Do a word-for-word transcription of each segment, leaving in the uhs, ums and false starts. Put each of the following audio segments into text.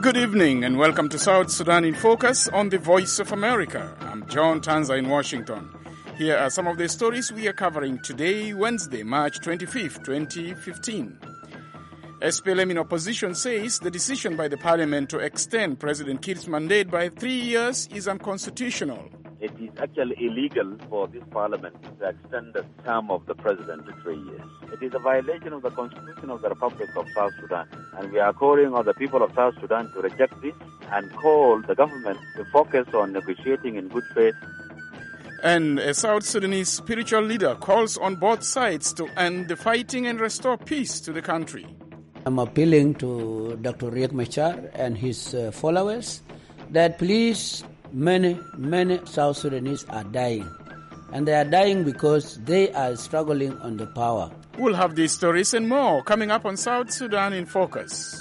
Good evening and welcome to South Sudan in Focus on the Voice of America. I'm John Tanza in Washington. Here are some of the stories we are covering today, Wednesday, March twenty-fifth, twenty fifteen. S P L M in opposition says the decision by the parliament to extend President Kiir's mandate by three years is unconstitutional. It is actually illegal for this parliament to extend the term of the president to three years. It is a violation of the Constitution of the Republic of South Sudan, and we are calling on the people of South Sudan to reject this and call the government to focus on negotiating in good faith. And a South Sudanese spiritual leader calls on both sides to end the fighting and restore peace to the country. I'm appealing to Doctor Riek Machar and his uh, followers that please, many, many South Sudanese are dying. And they are dying because they are struggling on the power. We'll have these stories and more coming up on South Sudan in Focus.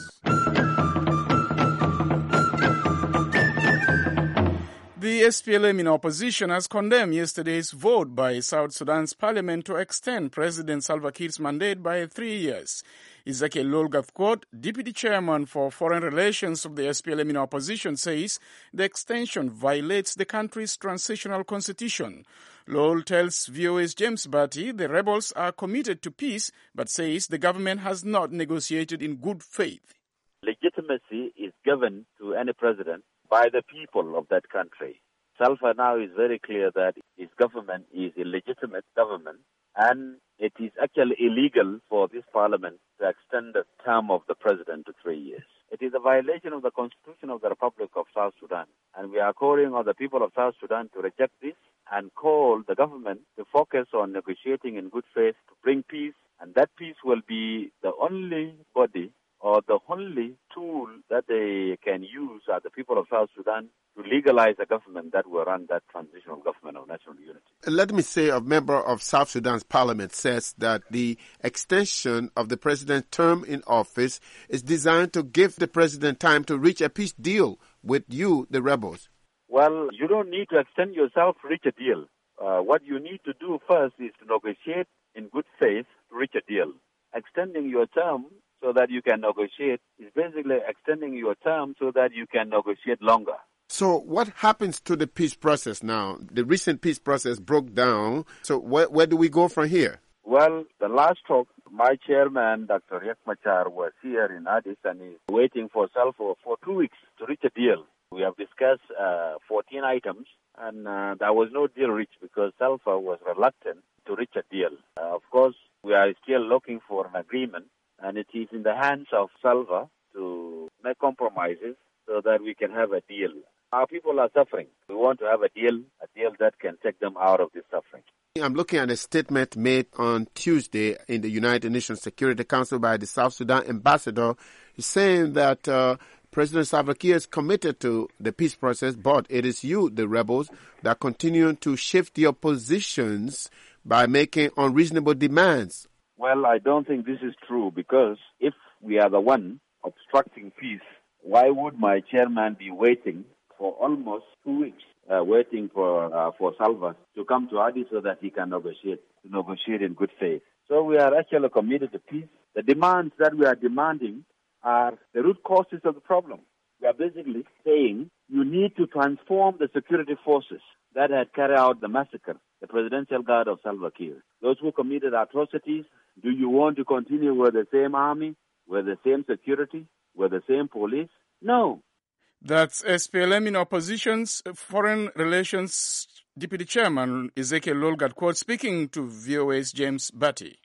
The S P L M in opposition has condemned yesterday's vote by South Sudan's parliament to extend President Salva Kiir's mandate by three years. Ezekiel Lol-Gathquot, deputy chairman for foreign relations of the S P L M in opposition, says the extension violates the country's transitional constitution. Lol tells V O A's James Batty the rebels are committed to peace, but says the government has not negotiated in good faith. Legitimacy is given to any president by the people of that country. Salva now is very clear that his government is a legitimate government, and it is actually illegal for this parliament to extend the term of the president to three years. It is a violation of the Constitution of the Republic of South Sudan, and we are calling on the people of South Sudan to reject this and call the government to focus on negotiating in good faith to bring peace, and that peace will be the only body or the only tool that they can use as the people of South Sudan to legalize a government that will run that transitional government of national unity. Let me say a member of South Sudan's parliament says that the extension of the president's term in office is designed to give the president time to reach a peace deal with you, the rebels. Well, you don't need to extend yourself to reach a deal. Uh, what you need to do first is to negotiate in good faith to reach a deal. Extending your term so that you can negotiate is basically extending your term so that you can negotiate longer. So what happens to the peace process now? The recent peace process broke down. So where, where do we go from here? Well, the last talk, my chairman, Doctor Riek Machar, was here in Addis and is waiting for Salva for two weeks to reach a deal. We have discussed uh, fourteen items, and uh, there was no deal reached because Salva was reluctant to reach a deal. Uh, of course, we are still looking for an agreement, and it is in the hands of Salva to make compromises so that we can have a deal. Our people are suffering. We want to have a deal, a deal that can take them out of this suffering. I'm looking at a statement made on Tuesday in the United Nations Security Council by the South Sudan ambassador. He's saying that uh, President Salva Kiir is committed to the peace process, but it is you, the rebels, that continue to shift your positions by making unreasonable demands. Well, I don't think this is true, because if we are the one obstructing peace, why would my chairman be waiting for almost two weeks, uh, waiting for uh, for Salva to come to Addis so that he can negotiate, to negotiate in good faith? So we are actually committed to peace. The demands that we are demanding are the root causes of the problem. We are basically saying you need to transform the security forces that had carried out the massacre, the Presidential Guard of Salva Kiir. Those who committed atrocities, do you want to continue with the same army, with the same security, with the same police? No. That's S P L M in opposition's foreign relations deputy chairman Ezekiel Lol-Gathquot speaking to V O A's James Batty.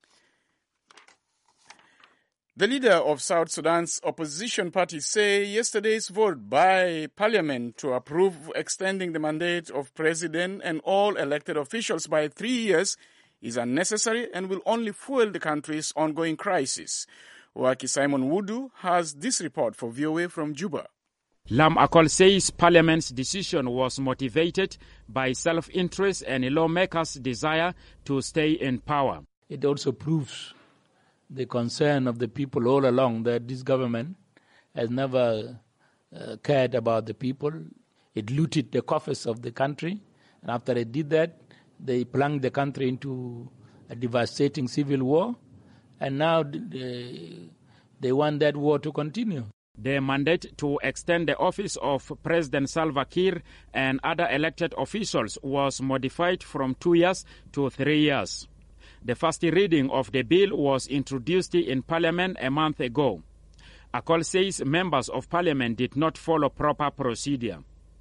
The leader of South Sudan's opposition party say yesterday's vote by parliament to approve extending the mandate of president and all elected officials by three years is unnecessary and will only fuel the country's ongoing crisis. Waki Simon Wudu has this report for V O A from Juba. Lam Akol says Parliament's decision was motivated by self-interest and lawmakers' desire to stay in power. It also proves the concern of the people all along that this government has never uh, cared about the people. It looted the coffers of the country, and after it did that, they plunged the country into a devastating civil war, and now they, they want that war to continue. The mandate to extend the office of President Salva Kiir and other elected officials was modified from two years to three years. The first reading of the bill was introduced in Parliament a month ago. Akol says members of Parliament did not follow proper procedure.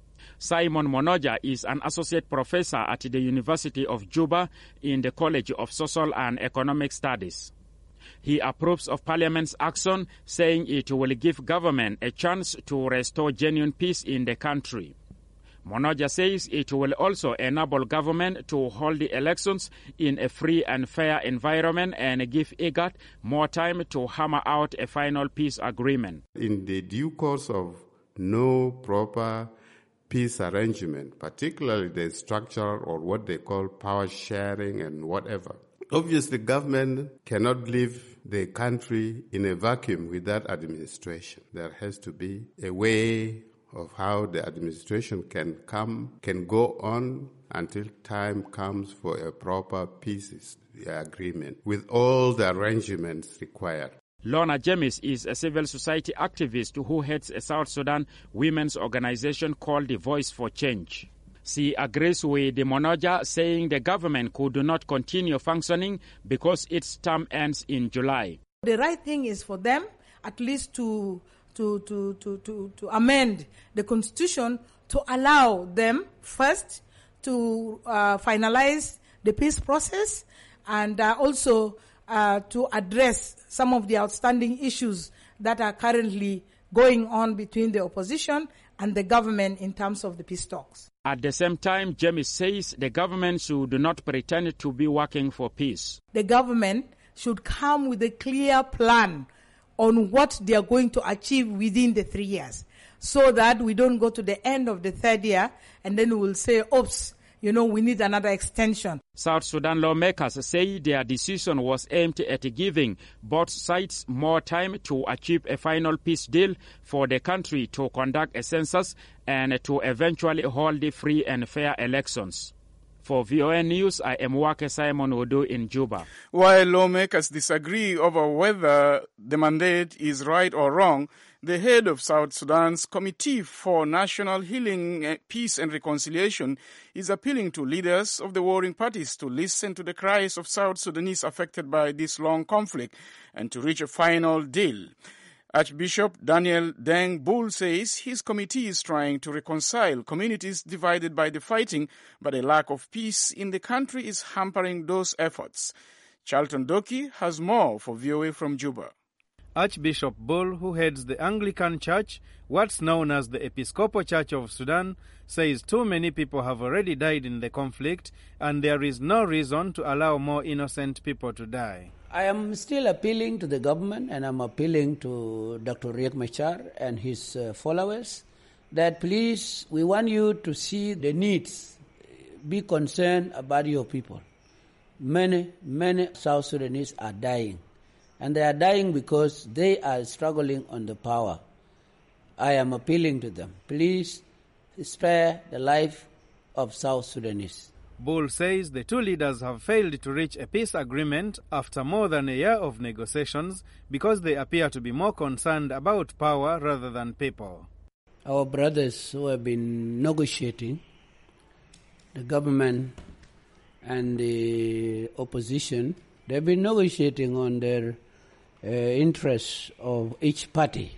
Simon Monoja is an associate professor at the University of Juba in the College of Social and Economic Studies. He approves of Parliament's action, saying it will give government a chance to restore genuine peace in the country. Monoja says it will also enable government to hold the elections in a free and fair environment and give IGAD more time to hammer out a final peace agreement. In the due course of no proper peace arrangement, particularly the structure or what they call power sharing and whatever, obviously government cannot leave the country in a vacuum with that administration. There has to be a way of how the administration can come, can go on until time comes for a proper peace agreement with all the arrangements required. Lorna James is a civil society activist who heads a South Sudan women's organization called the Voice for Change. She agrees with the Monoja, saying the government could not continue functioning because its term ends in July. The right thing is for them at least to To, to, to, to, to amend the constitution to allow them first to uh, finalize the peace process and uh, also uh, to address some of the outstanding issues that are currently going on between the opposition and the government in terms of the peace talks. At the same time, James says the government should not pretend to be working for peace. The government should come with a clear plan on what they are going to achieve within the three years so that we don't go to the end of the third year and then we will say, oops, you know, we need another extension. South Sudan lawmakers say their decision was aimed at giving both sides more time to achieve a final peace deal for the country to conduct a census and to eventually hold free and fair elections. For V O N News, I am Wake Simon Odo in Juba. While lawmakers disagree over whether the mandate is right or wrong, the head of South Sudan's Committee for National Healing, Peace and Reconciliation is appealing to leaders of the warring parties to listen to the cries of South Sudanese affected by this long conflict and to reach a final deal. Archbishop Daniel Deng Bull says his committee is trying to reconcile communities divided by the fighting, but a lack of peace in the country is hampering those efforts. Charlton Doki has more for V O A from Juba. Archbishop Bull, who heads the Anglican Church, what's known as the Episcopal Church of Sudan, says too many people have already died in the conflict and there is no reason to allow more innocent people to die. I am still appealing to the government and I'm appealing to Doctor Riek Machar and his uh, followers that please, we want you to see the needs, be concerned about your people. Many, many South Sudanese are dying, and they are dying because they are struggling on the power. I am appealing to them, please spare the life of South Sudanese. Bull says the two leaders have failed to reach a peace agreement after more than a year of negotiations because they appear to be more concerned about power rather than people. Our brothers who have been negotiating, the government and the opposition, they've been negotiating on their uh, interests of each party.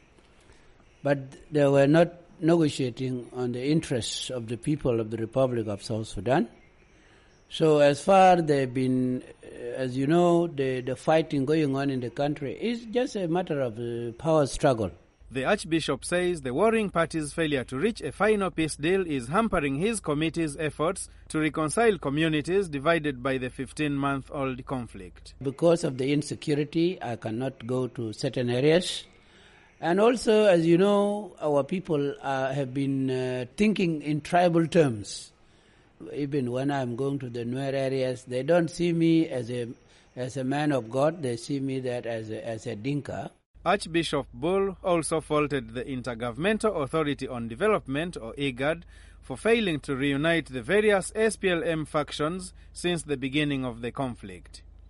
But they were not negotiating on the interests of the people of the Republic of South Sudan. So as far they've been, as you know, the, the fighting going on in the country is just a matter of uh, power struggle. The Archbishop says the warring parties' failure to reach a final peace deal is hampering his committee's efforts to reconcile communities divided by the fifteen-month-old conflict. Because of the insecurity, I cannot go to certain areas. And also, as you know, our people uh, have been uh, thinking in tribal terms. Even when I'm going to the Nuer areas, they don't see me as a as a man of God. They see me that as a, as a Dinka. Archbishop Bull also faulted the Intergovernmental Authority on Development, or IGAD, for failing to reunite the various S P L M factions since the beginning of the conflict.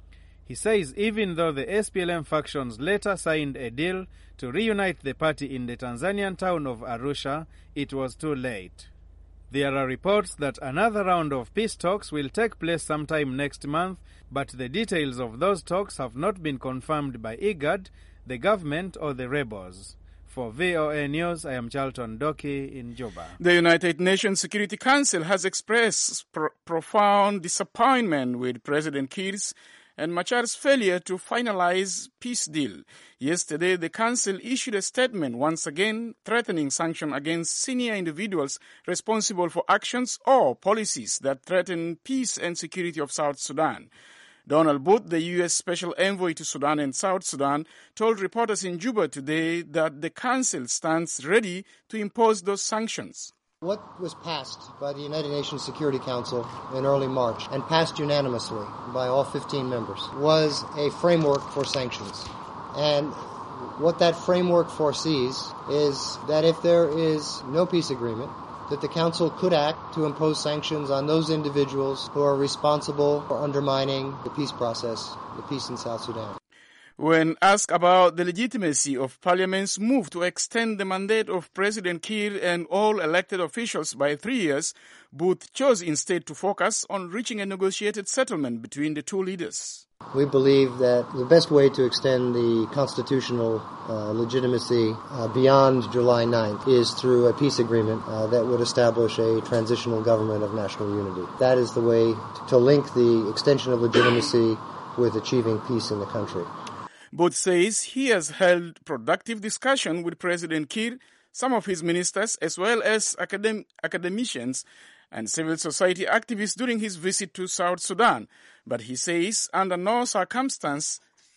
He says even though the S P L M factions later signed a deal to reunite the party in the Tanzanian town of Arusha, it was too late. There are reports that another round of peace talks will take place sometime next month, but the details of those talks have not been confirmed by IGAD, the government, or the rebels. For V O A News, I am Charlton Doki in Juba. The United Nations Security Council has expressed pro- profound disappointment with President Kiir's and Machar's failure to finalize peace deal. Yesterday, the council issued a statement once again threatening sanctions against senior individuals responsible for actions or policies that threaten peace and security of South Sudan. Donald Booth, the U S Special Envoy to Sudan and South Sudan, told reporters in Juba today that the council stands ready to impose those sanctions. What was passed by the United Nations Security Council in early March and passed unanimously by all fifteen members was a framework for sanctions. And what that framework foresees is that if there is no peace agreement, that the Council could act to impose sanctions on those individuals who are responsible for undermining the peace process, the peace in South Sudan. When asked about the legitimacy of Parliament's move to extend the mandate of President Kiir and all elected officials by three years, Booth chose instead to focus on reaching a negotiated settlement between the two leaders. We believe that the best way to extend the constitutional uh, legitimacy uh, beyond July ninth is through a peace agreement uh, that would establish a transitional government of national unity. That is the way to link the extension of legitimacy with achieving peace in the country. Booth says he has held productive discussion with President Kiir, some of his ministers, as well as academ- academicians and civil society activists during his visit to South Sudan. But he says under no circumstance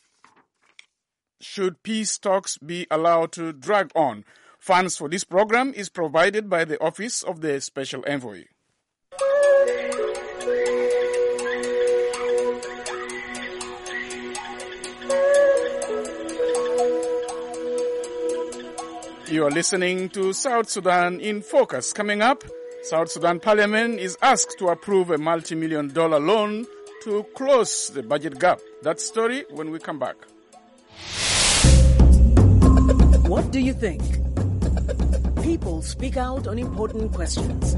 should peace talks be allowed to drag on. Funds for this program is provided by the Office of the Special Envoy. You are listening to South Sudan in Focus. Coming up, South Sudan Parliament is asked to approve a multi-million dollar loan to close the budget gap. That story when we come back. What do you think? People speak out on important questions.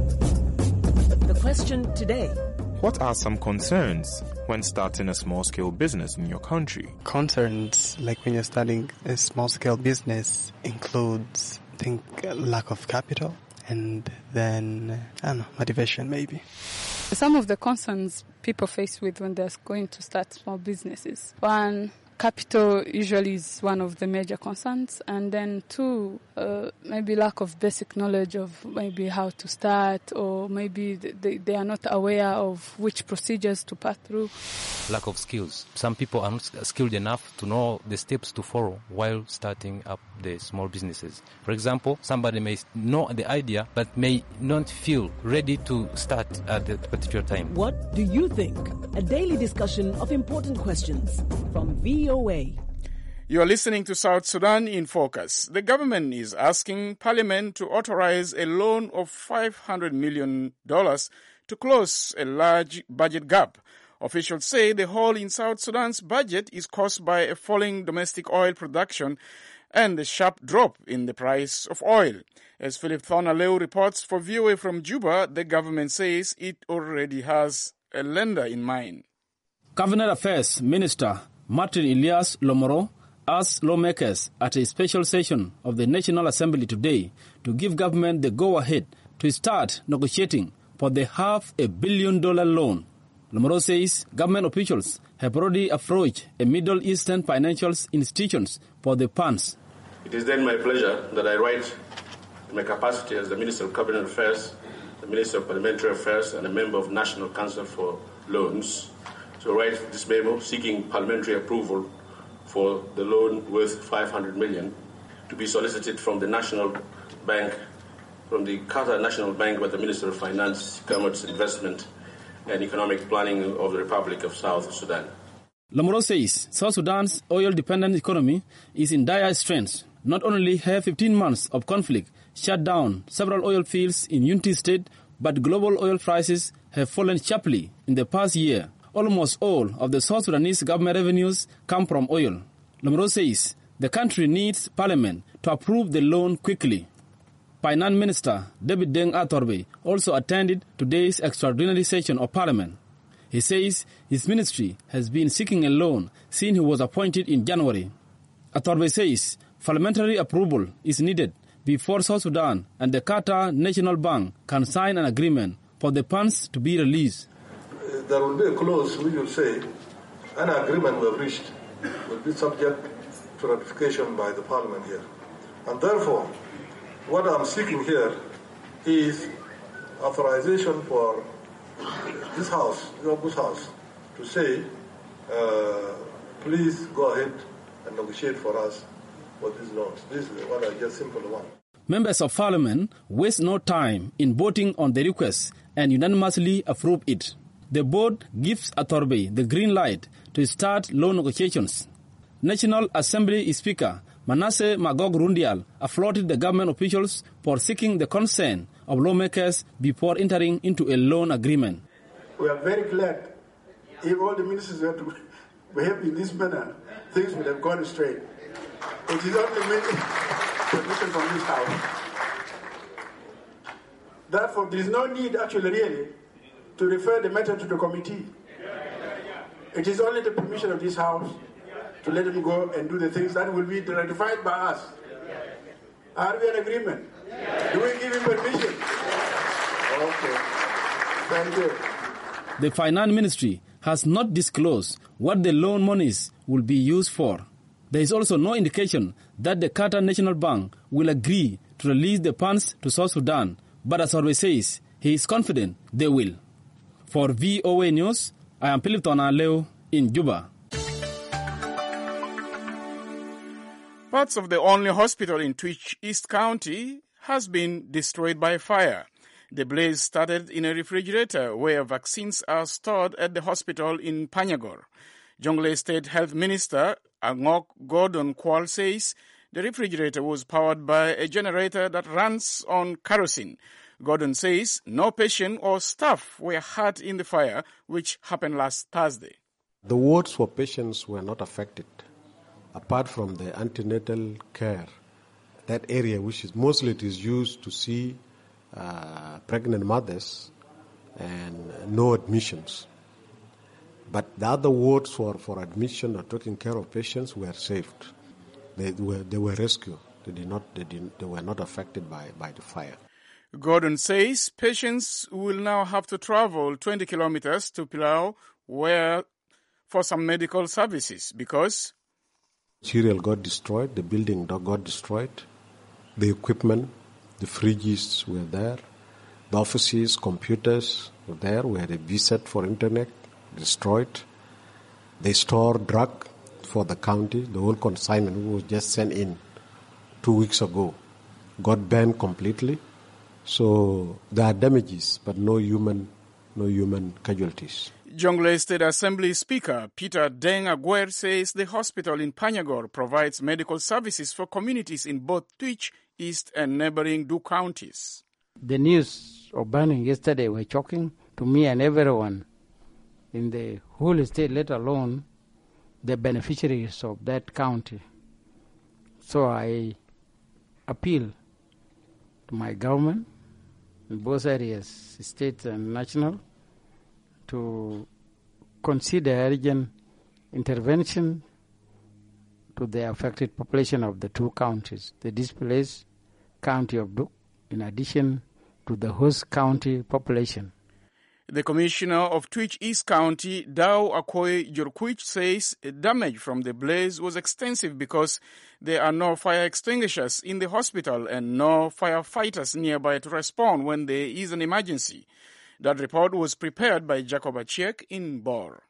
The question today: what are some concerns when starting a small-scale business in your country? Concerns, like when you're starting a small-scale business, includes, I think, lack of capital, and then, I don't know, motivation maybe. Some of the concerns people face with when they're going to start small businesses: one, capital usually is one of the major concerns, and then two, uh, maybe lack of basic knowledge of maybe how to start, or maybe they, they are not aware of which procedures to pass through. Lack of skills. Some people are not skilled enough to know the steps to follow while starting up the small businesses. For example, somebody may know the idea but may not feel ready to start at that particular time. What do you think? A daily discussion of important questions from V O A. You are listening to South Sudan in Focus. The government is asking Parliament to authorize a loan of five hundred million dollars to close a large budget gap. Officials say the hole in South Sudan's budget is caused by a falling domestic oil production and a sharp drop in the price of oil. As Philip Thornaleu reports for V O A from Juba, the government says it already has a lender in mind. Cabinet Affairs Minister Martin Elias Lomoro asked lawmakers at a special session of the National Assembly today to give government the go-ahead to start negotiating for the half a billion dollar loan. Lomoro says government officials have already approached a Middle Eastern financial institutions for the funds. It is then my pleasure that I write in my capacity as the Minister of Cabinet Affairs, the Minister of Parliamentary Affairs, and a member of National Council for Loans, to write this memo seeking parliamentary approval for the loan worth five hundred million dollars to be solicited from the National Bank, from the Qatar National Bank by the Minister of Finance, Commerce, Investment and Economic Planning of the Republic of South Sudan. Lomoro says South Sudan's oil-dependent economy is in dire straits. Not only have fifteen months of conflict shut down several oil fields in Unity State, but global oil prices have fallen sharply in the past year. almost all of the South Sudanese government revenues come from oil. Lomoro says the country needs parliament to approve the loan quickly. Finance Minister David Deng Atorbe also attended today's extraordinary session of parliament. He says his ministry has been seeking a loan since he was appointed in January. Atorbe says parliamentary approval is needed before South Sudan and the Qatar National Bank can sign an agreement for the funds to be released. There will be a clause which will say an agreement we have reached will be subject to ratification by the parliament here. And therefore, what I'm seeking here is authorization for this house, this house, to say, uh, please go ahead and negotiate for us for these loans. This is what I just simply want. Members of Parliament waste no time in voting on the request and unanimously approve it. The board gives Atorbe the green light to start loan negotiations. National Assembly Speaker Manasseh Magog Rundial applauded the government officials for seeking the consent of lawmakers before entering into a loan agreement. We are very glad. If all the ministers were to behave in this manner, things would have gone straight. It is only permission from this house. Therefore, there is no need actually really to refer the matter to the committee. It is only the permission of this house to let him go and do the things that will be ratified by us. Are we in agreement? Do we give him permission? Okay. Thank you. The Finance Ministry has not disclosed what the loan monies will be used for. There is also no indication that the Qatar National Bank will agree to release the funds to South Sudan, but as always says, he is confident they will. For V O A News, I am Philip Tonaleo in Juba. Parts of the only hospital in Twitch East County has been destroyed by fire. The blaze started in a refrigerator where vaccines are stored at the hospital in Panyagor. Jonglei State Health Minister Angok Gordon Kwal says the refrigerator was powered by a generator that runs on kerosene. Gordon says no patient or staff were hurt in the fire, which happened last Thursday. The wards for patients were not affected, apart from the antenatal care. That area, which is mostly it is used to see uh, pregnant mothers, and no admissions. But the other wards for, for admission or taking care of patients were saved. They were they were rescued. They did not they did they were not affected by, by the fire. Gordon says patients will now have to travel twenty kilometers to Pilau where for some medical services because material got destroyed, the building got destroyed, the equipment, the fridges were there, the offices, computers were there, we had a V SAT for internet, destroyed. They store drug for the county, the whole consignment was just sent in two weeks ago, got banned completely. So there are damages, but no human, no human casualties. Jonglei State Assembly Speaker Peter Deng Aguer says the hospital in Panyagor provides medical services for communities in both Twitch East and neighboring Du counties. The news of burning yesterday were shocking to me and everyone in the whole state, let alone the beneficiaries of that county. So I appeal to my government in both areas, state and national, to consider urgent intervention to the affected population of the two counties, the displaced county of Duk, in addition to the host county population. The commissioner of Twitch East County, Dao Akoy Jorkuich, says damage from the blaze was extensive because there are no fire extinguishers in the hospital and no firefighters nearby to respond when there is an emergency. That report was prepared by Jacob Achiek in Bor.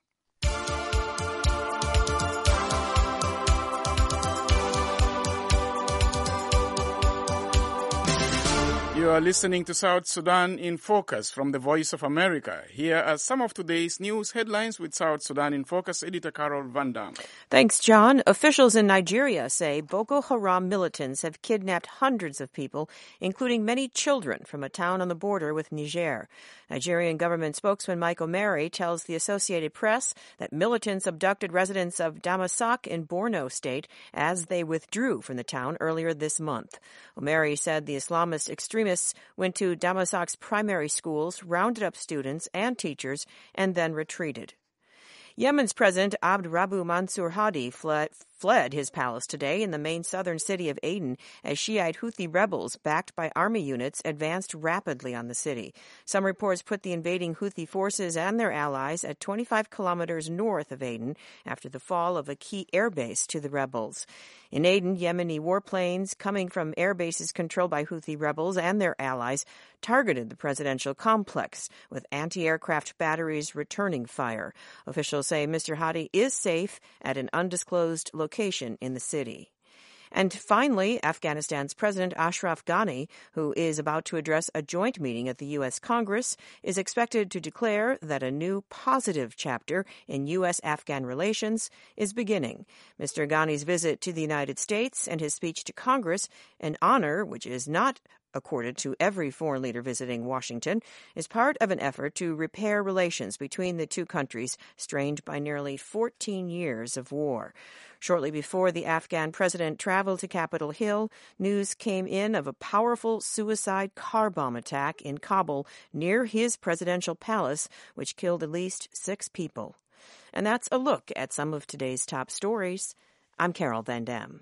You are listening to South Sudan in Focus from the Voice of America. Here are some of today's news headlines with South Sudan in Focus editor Carol Van Dam. Thanks, John. Officials in Nigeria say Boko Haram militants have kidnapped hundreds of people, including many children, from a town on the border with Niger. Nigerian government spokesman Mike Omeri tells the Associated Press that militants abducted residents of Damasak in Borno State as they withdrew from the town earlier this month. Omeri said the Islamist extremists went to Damasak's primary schools, rounded up students and teachers, and then retreated. Yemen's President Abd Rabbu Mansur Hadi fled, fled his palace today in the main southern city of Aden as Shiite Houthi rebels, backed by army units, advanced rapidly on the city. Some reports put the invading Houthi forces and their allies at twenty-five kilometers north of Aden after the fall of a key airbase to the rebels. In Aden, Yemeni warplanes coming from air bases controlled by Houthi rebels and their allies targeted the presidential complex, with anti-aircraft batteries returning fire. Officials say Mister Hadi is safe at an undisclosed location in the city. And finally, Afghanistan's President Ashraf Ghani, who is about to address a joint meeting at the U S Congress, is expected to declare that a new positive chapter in U S Afghan relations is beginning. Mister Ghani's visit to the United States and his speech to Congress, an honor which is not accorded to every foreign leader visiting Washington, is part of an effort to repair relations between the two countries strained by nearly fourteen years of war. Shortly before the Afghan president traveled to Capitol Hill, news came in of a powerful suicide car bomb attack in Kabul near his presidential palace, which killed at least six people. And that's a look at some of today's top stories. I'm Carol Van Dam.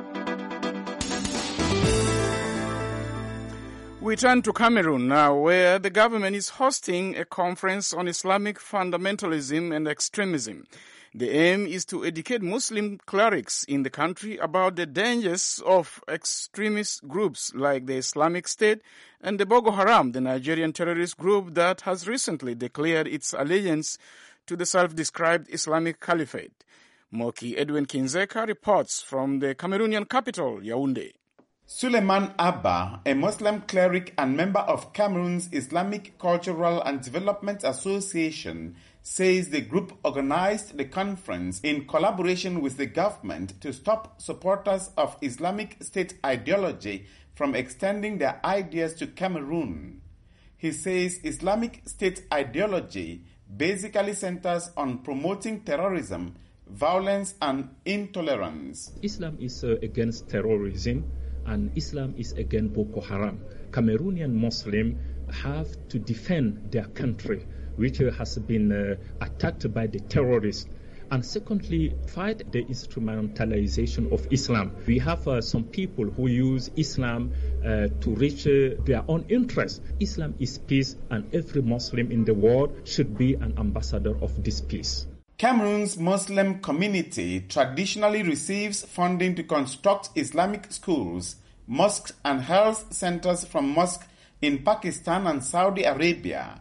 We turn to Cameroon now, where the government is hosting a conference on Islamic fundamentalism and extremism. The aim is to educate Muslim clerics in the country about the dangers of extremist groups like the Islamic State and the Boko Haram, the Nigerian terrorist group that has recently declared its allegiance to the self-described Islamic Caliphate. Moki Edwin Kinzeka reports from the Cameroonian capital, Yaoundé. Suleiman Abba, a Muslim cleric and member of Cameroon's Islamic Cultural and Development Association, says the group organized the conference in collaboration with the government to stop supporters of Islamic State ideology from extending their ideas to Cameroon. He says Islamic State ideology basically centers on promoting terrorism, violence, and intolerance. Islam is uh, against terrorism, and Islam is against Boko Haram. Cameroonian Muslims have to defend their country, which uh, has been uh, attacked by the terrorists. And secondly, fight the instrumentalization of Islam. We have uh, some people who use Islam uh, to reach uh, their own interests. Islam is peace, and every Muslim in the world should be an ambassador of this peace. Cameroon's Muslim community traditionally receives funding to construct Islamic schools, mosques, and health centers from mosques in Pakistan and Saudi Arabia.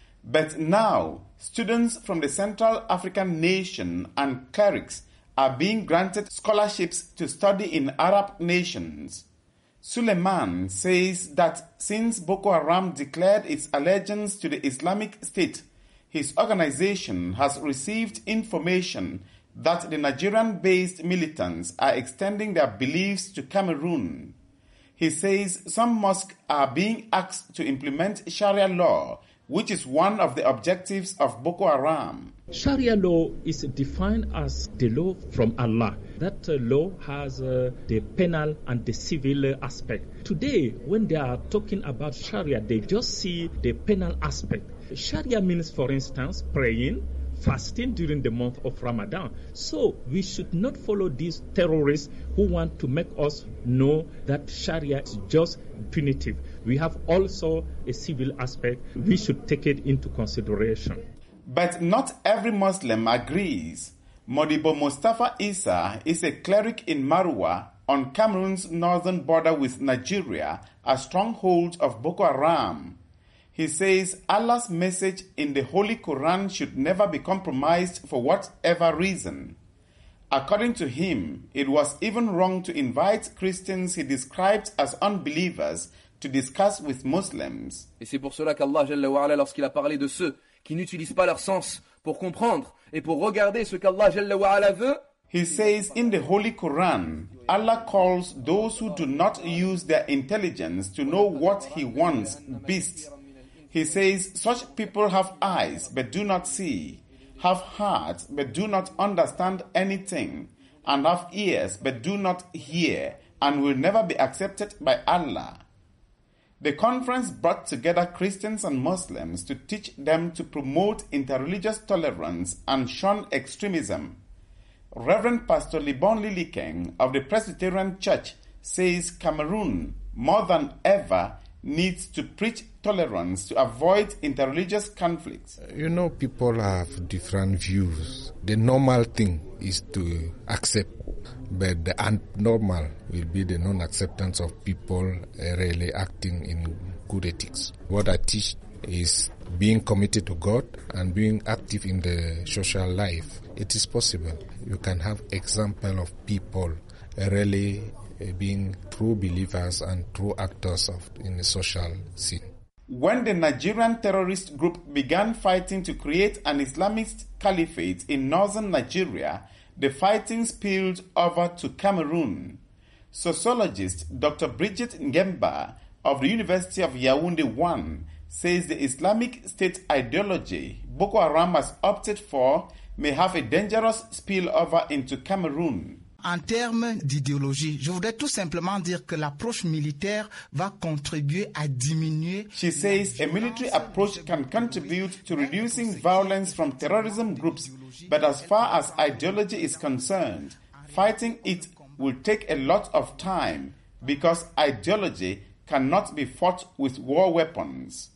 But now, students from the Central African nation and clerics are being granted scholarships to study in Arab nations. Suleiman says that since Boko Haram declared its allegiance to the Islamic State, his organization has received information that the Nigerian-based militants are extending their beliefs to Cameroon. He says some mosques are being asked to implement Sharia law, which is one of the objectives of Boko Haram. Sharia law is defined as the law from Allah. That uh, law has uh, the penal and the civil aspect. Today, when they are talking about Sharia, they just see the penal aspect. Sharia means, for instance, praying, fasting during the month of Ramadan. So we should not follow these terrorists who want to make us know that Sharia is just punitive. We have also a civil aspect. We should take it into consideration. But not every Muslim agrees. Modibo Mustafa Isa is a cleric in Marwa on Cameroon's northern border with Nigeria, a stronghold of Boko Haram. He says Allah's message in the Holy Quran should never be compromised for whatever reason. According to him, it was even wrong to invite Christians he described as unbelievers to discuss with Muslims. Et c'est pour cela qu'Allah Jalla wa Ala, lorsqu'il a parlé de ceux qui n'utilisent pas leur sens pour comprendre et pour regarder ce qu'Allah Jalla wa Ala veut, he says in the Holy Quran, Allah calls those who do not use their intelligence to know what He wants beasts. He says such people have eyes but do not see, have hearts but do not understand anything, and have ears but do not hear, and will never be accepted by Allah. The conference brought together Christians and Muslims to teach them to promote interreligious tolerance and shun extremism. Reverend Pastor Libon Lilikeng of the Presbyterian Church says Cameroon, more than ever, needs to preach tolerance to avoid interreligious conflicts. You know, people have different views. The normal thing is to accept, but the abnormal will be the non-acceptance of people uh, really acting in good ethics. What I teach is being committed to God and being active in the social life. It is possible. You can have example of people really uh, being true believers and true actors of in the social scene. When the Nigerian terrorist group began fighting to create an Islamist caliphate in northern Nigeria, the fighting spilled over to Cameroon. Sociologist Doctor Bridget Ngemba of the University of Yaoundé one says the Islamic State ideology Boko Haram has opted for may have a dangerous spillover into Cameroon. En termes d'idéologie, je voudrais tout simplement dire que l'approche militaire va contribuer à diminuer. She says a military approach can contribute to reducing violence from terrorism groups, but as far as ideology is concerned, fighting it will take a lot of time because ideology cannot be fought with war weapons.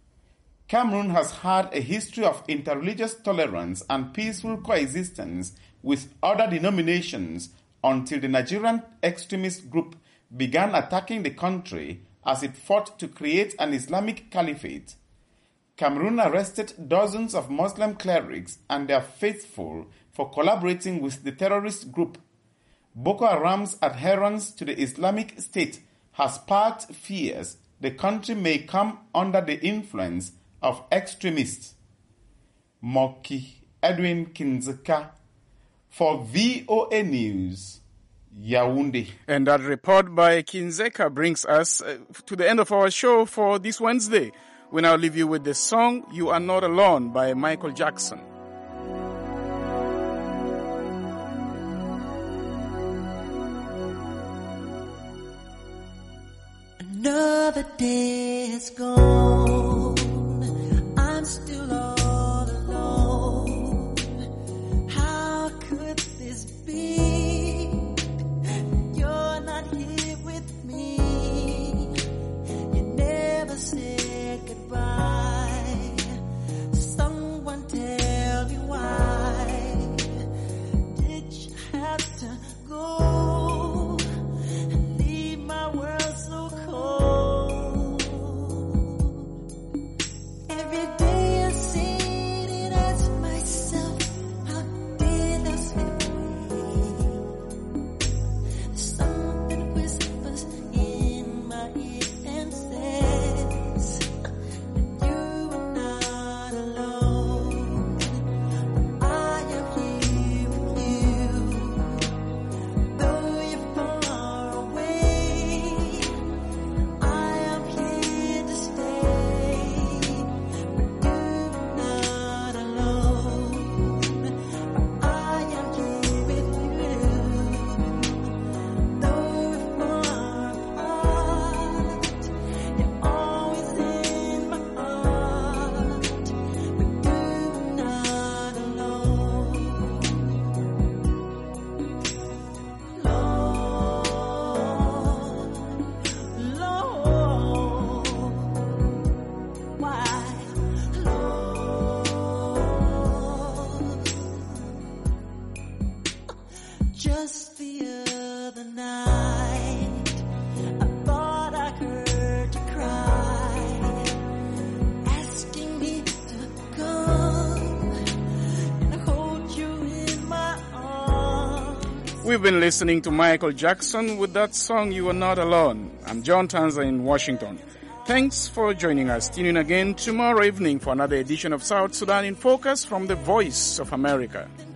Cameroon has had a history of interreligious tolerance and peaceful coexistence with other denominations until the Nigerian extremist group began attacking the country as it fought to create an Islamic caliphate. Cameroon arrested dozens of Muslim clerics and their faithful for collaborating with the terrorist group. Boko Haram's adherence to the Islamic State has sparked fears the country may come under the influence of extremists. Moki Edwin Kinzeka for V O A News, Yaoundé. And that report by Kinzeka brings us uh, to the end of our show for this Wednesday. We now leave you with the song You Are Not Alone by Michael Jackson. Another day is gone. I'm still all alone. How could this be? You're not here with me. You never said goodbye. Someone tell me why did you have to go and leave my world so cold? We've been listening to Michael Jackson with that song, You Are Not Alone. I'm John Tanza in Washington. Thanks for joining us. Tune in again tomorrow evening for another edition of South Sudan in Focus from the Voice of America.